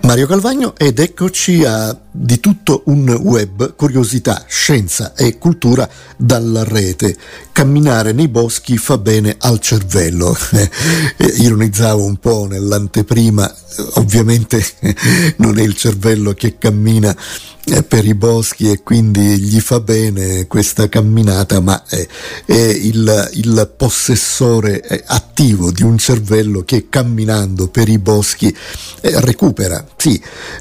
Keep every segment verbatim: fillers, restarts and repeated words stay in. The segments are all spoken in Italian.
Mario Calvagno ed eccoci a Di tutto un web, curiosità, scienza e cultura dalla rete. Camminare nei boschi fa bene al cervello. Eh, ironizzavo un po' nell'anteprima, ovviamente non è il cervello che cammina per i boschi e quindi gli fa bene questa camminata, ma è, è il, il possessore attivo di un cervello che camminando per i boschi eh, recupera, sì,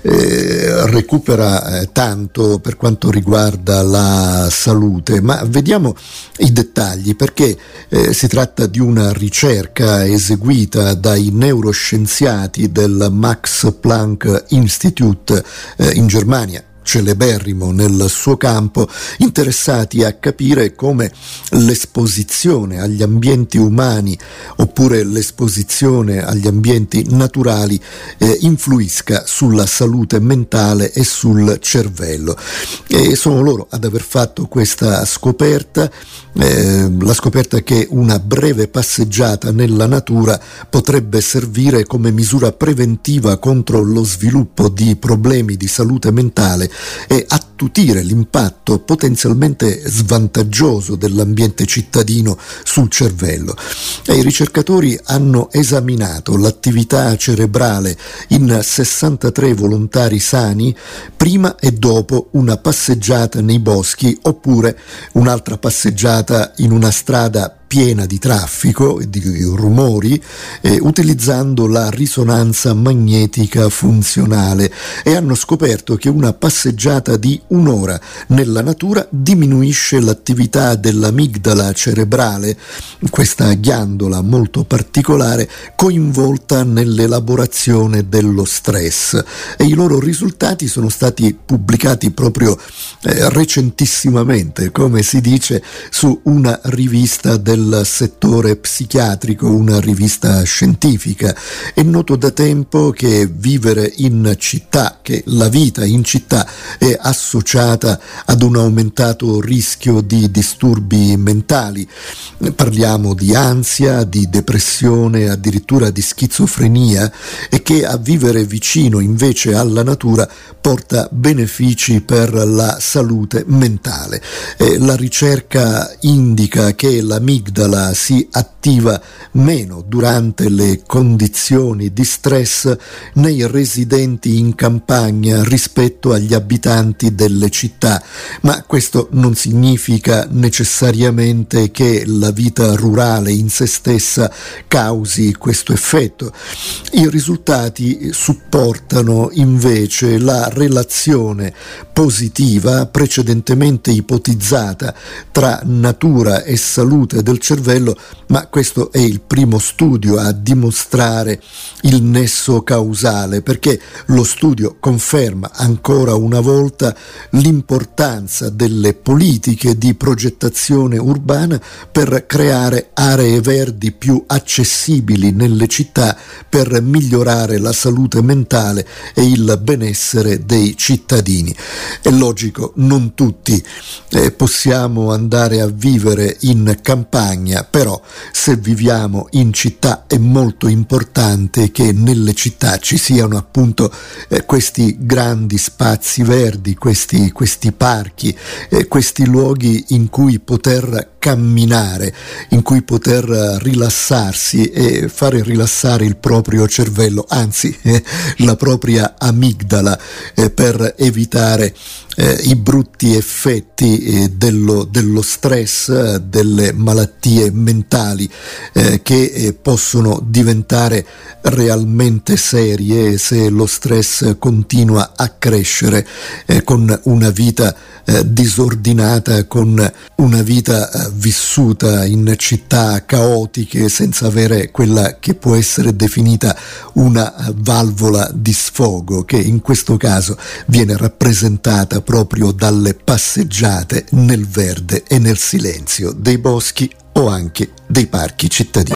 eh, recupera eh, tanto per quanto riguarda la salute. Ma vediamo i dettagli, perché eh, si tratta di una ricerca eseguita dai neuroscienziati del Max Planck Institute eh, in Germania, celeberrimo nel suo campo, interessati a capire come l'esposizione agli ambienti umani oppure l'esposizione agli ambienti naturali eh, influisca sulla salute mentale e sul cervello. E sono loro ad aver fatto questa scoperta, eh, la scoperta che una breve passeggiata nella natura potrebbe servire come misura preventiva contro lo sviluppo di problemi di salute mentale e attutire l'impatto potenzialmente svantaggioso dell'ambiente cittadino sul cervello. E i ricercatori hanno esaminato l'attività cerebrale in sessantatré volontari sani prima e dopo una passeggiata nei boschi oppure un'altra passeggiata in una strada piena di traffico e di rumori, eh, utilizzando la risonanza magnetica funzionale, e hanno scoperto che una passeggiata di un'ora nella natura diminuisce l'attività dell'amigdala cerebrale, questa ghiandola molto particolare coinvolta nell'elaborazione dello stress, e i loro risultati sono stati pubblicati proprio eh, recentissimamente, come si dice, su una rivista del settore psichiatrico, una rivista scientifica. È noto da tempo che vivere in città, che la vita in città è associata ad un aumentato rischio di disturbi mentali. Parliamo di ansia, di depressione, addirittura di schizofrenia, e che a vivere vicino invece alla natura porta benefici per la salute mentale. E la ricerca indica che l'amigdala si attiva meno durante le condizioni di stress nei residenti in campagna rispetto agli abitanti delle città, ma questo non significa necessariamente che la vita rurale in se stessa causi questo effetto. I risultati supportano invece la relazione positiva precedentemente ipotizzata tra natura e salute del cervello, ma questo è il primo studio a dimostrare il nesso causale, perché lo studio conferma ancora una volta l'importanza delle politiche di progettazione urbana per creare aree verdi più accessibili nelle città per migliorare la salute mentale e il benessere dei cittadini. È logico, non tutti eh, possiamo andare a vivere in campagna, però se viviamo in città è molto importante che nelle città ci siano appunto eh, questi grandi spazi verdi, questi, questi parchi, eh, questi luoghi in cui poter camminare, in cui poter rilassarsi e fare rilassare il proprio cervello, anzi eh, la propria amigdala, eh, per evitare eh, i brutti effetti eh, dello, dello stress, eh, delle malattie mentali eh, che eh, possono diventare realmente serie se lo stress continua a crescere, eh, con una vita eh, disordinata, con una vita eh, vissuta in città caotiche senza avere quella che può essere definita una valvola di sfogo, che in questo caso viene rappresentata proprio dalle passeggiate nel verde e nel silenzio dei boschi o anche dei parchi cittadini.